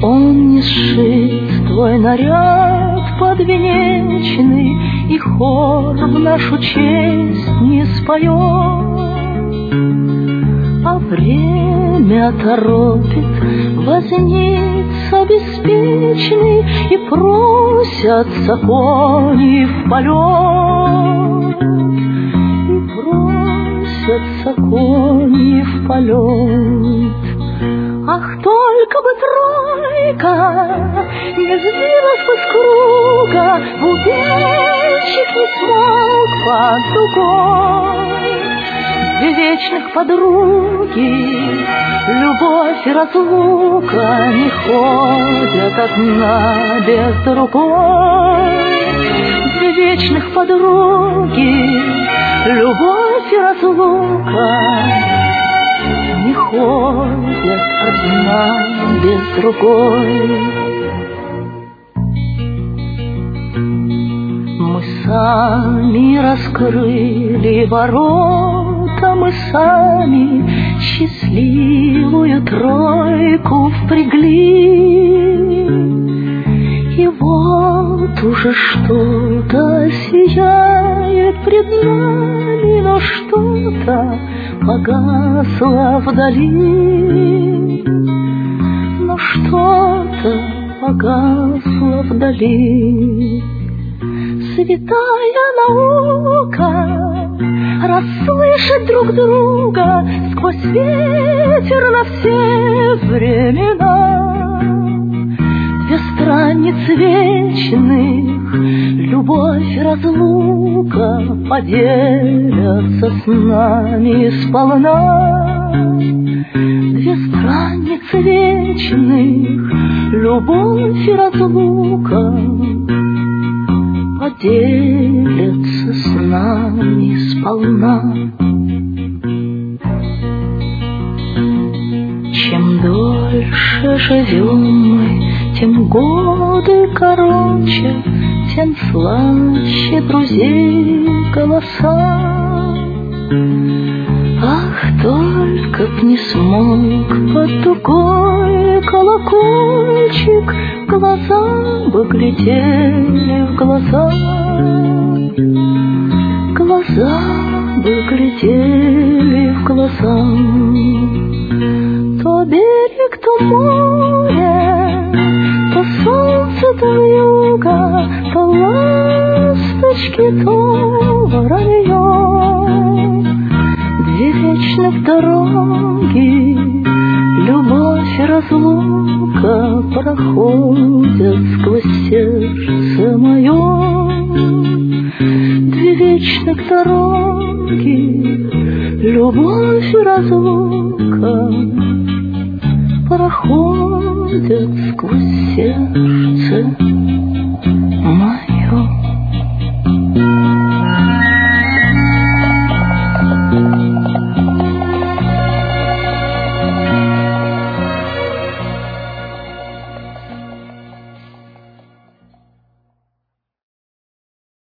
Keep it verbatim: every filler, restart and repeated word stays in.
Он не сшит твой наряд подвенечный, и хор в нашу честь не споет, а время торопит возница беспечный, и просятся кони в полет, и просятся кони в полет. Ах, только бы тройка не сбилась бы с круга, бубенчик не смог под дугой. Две вечных подруги, любовь и разлука, не ходят одна без другой. Две вечных подруги, любовь и разлука, не ходят одна без другой. Мы сами раскрыли ворота, мы сами счастливую тройку впрягли. И вот уже что-то сияет пред нами, но что-то погасло вдали, но что-то погасло вдали. Святая наука расслышать друг друга сквозь ветер на все времена. Две страницы вечных, любовь и разлука, поделятся с нами сполна. Две страницы вечных, любовь и разлука, поделятся с нами сполна. Чем дольше живем мы, тем годы короче, тем слаще друзей голоса. Ах, только б не смог под дугой колокольчик, глаза бы глядели в глаза, глаза бы глядели в глаза. То берег, то море, то солнце, то вьюга, то ласточки, то воронье. Две вечных дороги, любовь и разлука, проходят сквозь сердце мое. Две вечных дороги, любовь и разлука, проходят сквозь сердце